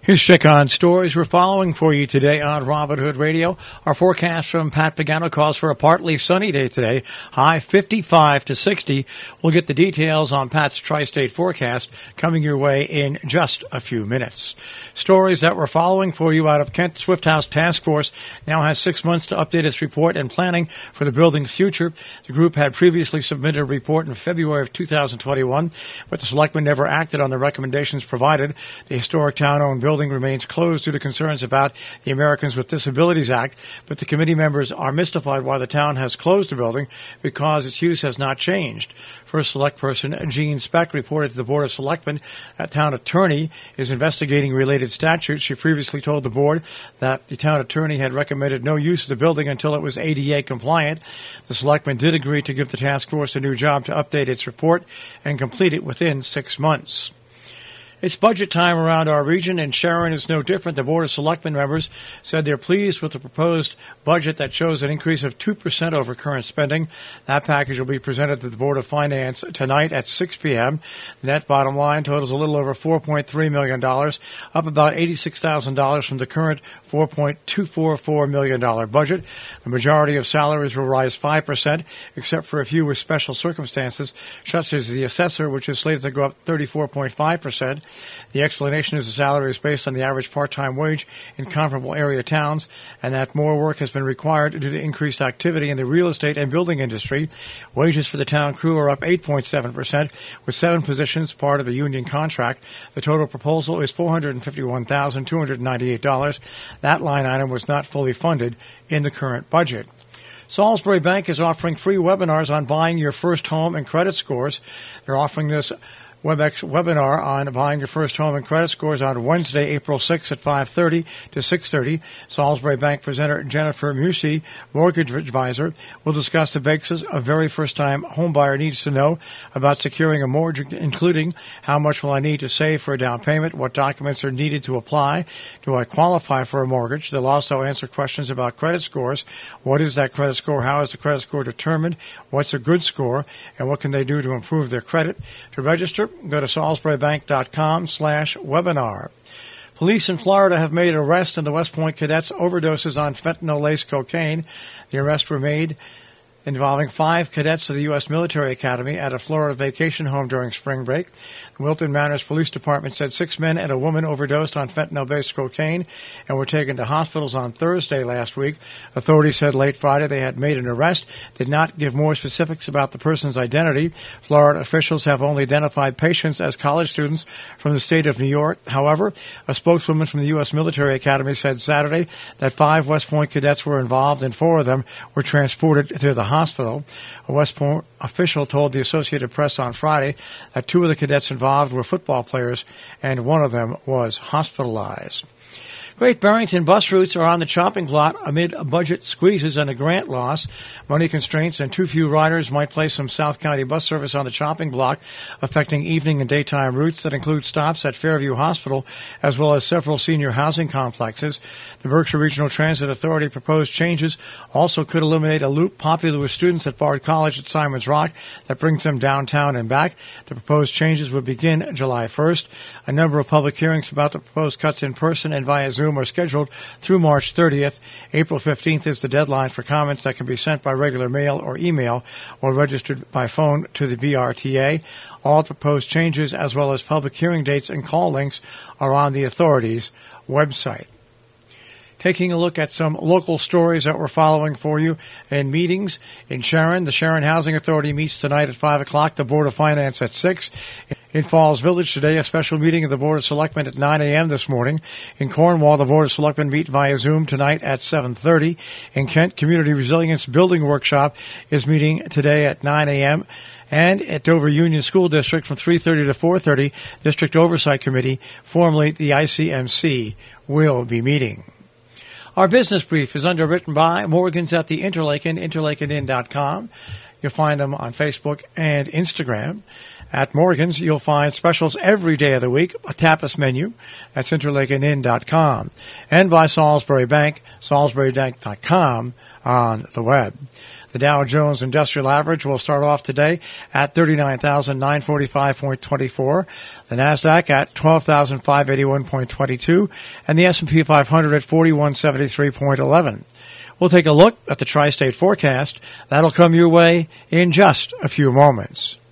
Here's check on stories we're following for you today on Robin Hood Radio. Our forecast from Pat Pagano calls for a partly sunny day today, high 55 to 60. We'll get the details on Pat's tri-state forecast coming your way in just a few minutes. Stories that we're following for you out of Kent Swift House Task Force now has 6 months to update its report and planning for the building's future. The group had previously submitted a report in February of 2021, but the selectmen never acted on the recommendations provided. The historic town-owned building remains closed due to concerns about the Americans with Disabilities Act, but the committee members are mystified why the town has closed the building because its use has not changed. First Select Person Jean Speck reported to the Board of Selectmen that town attorney is investigating related statutes. She previously told the board that the town attorney had recommended no use of the building until it was ADA compliant. The selectmen did agree to give the task force a new job to update its report and complete it within 6 months. It's budget time around our region, and Sharon is no different. The Board of Selectmen members said they're pleased with the proposed budget that shows an increase of 2% over current spending. That package will be presented to the Board of Finance tonight at 6 p.m. The net bottom line totals a little over $4.3 million, up about $86,000 from the current $4.244 million budget. The majority of salaries will rise 5%, except for a few with special circumstances, such as the assessor, which is slated to go up 34.5%. The explanation is the salary is based on the average part-time wage in comparable area towns, and that more work has been required due to increased activity in the real estate and building industry. Wages for the town crew are up 8.7%, with 7 positions part of a union contract. The total proposal is $451,298. That line item was not fully funded in the current budget. Salisbury Bank is offering free webinars on buying your first home and credit scores. They're offering this WebEx webinar on buying your first home and credit scores on Wednesday, April 6th at 5:30 to 6:30. Salisbury Bank presenter Jennifer Musi, mortgage advisor, will discuss the basics a very first-time home buyer needs to know about securing a mortgage, including how much will I need to save for a down payment, what documents are needed to apply, do I qualify for a mortgage. They'll also answer questions about credit scores. What is that credit score? How is the credit score determined? What's a good score? And what can they do to improve their credit? To register, go to salisburybank.com/webinar. Police in Florida have made an arrest in the West Point cadets' overdoses on fentanyl-laced cocaine. The arrests were made involving 5 cadets of the U.S. Military Academy at a Florida vacation home during spring break. The Wilton Manors Police Department said 6 men and a woman overdosed on fentanyl-based cocaine and were taken to hospitals on Thursday last week. Authorities said late Friday they had made an arrest, did not give more specifics about the person's identity. Florida officials have only identified patients as college students from the state of New York. However, a spokeswoman from the U.S. Military Academy said Saturday that 5 West Point cadets were involved and 4 of them were transported to the hospital. A West Point official told the Associated Press on Friday that 2 of the cadets involved were football players and 1 of them was hospitalized. Great Barrington bus routes are on the chopping block amid budget squeezes and a grant loss. Money constraints and too few riders might place some South County bus service on the chopping block, affecting evening and daytime routes that include stops at Fairview Hospital as well as several senior housing complexes. The Berkshire Regional Transit Authority proposed changes also could eliminate a loop popular with students at Bard College at Simon's Rock that brings them downtown and back. The proposed changes would begin July 1st. A number of public hearings about the proposed cuts in person and via Zoom are scheduled through March 30th. April 15th is the deadline for comments that can be sent by regular mail or email or registered by phone to the BRTA. All proposed changes, as well as public hearing dates and call links, are on the authority's website. Taking a look at some local stories that we're following for you in meetings in Sharon. The Sharon Housing Authority meets tonight at 5 o'clock, the Board of Finance at 6. In Falls Village today, a special meeting of the Board of Selectmen at 9 a.m. this morning. In Cornwall, the Board of Selectmen meet via Zoom tonight at 7:30. In Kent, Community Resilience Building Workshop is meeting today at 9 a.m. And at Dover Union School District from 3:30 to 4:30, District Oversight Committee, formerly the ICMC, will be meeting. Our business brief is underwritten by Morgan's at the Interlaken, interlakenin.com. You'll find them on Facebook and Instagram. At Morgan's, you'll find specials every day of the week, a tapas menu. That's interlakenin.com. And by Salisbury Bank, salisburybank.com on the web. The Dow Jones Industrial Average will start off today at 39,945.24. The Nasdaq at 12,581.22, and the S&P 500 at 4173.11. We'll take a look at the tri-state forecast. That'll come your way in just a few moments.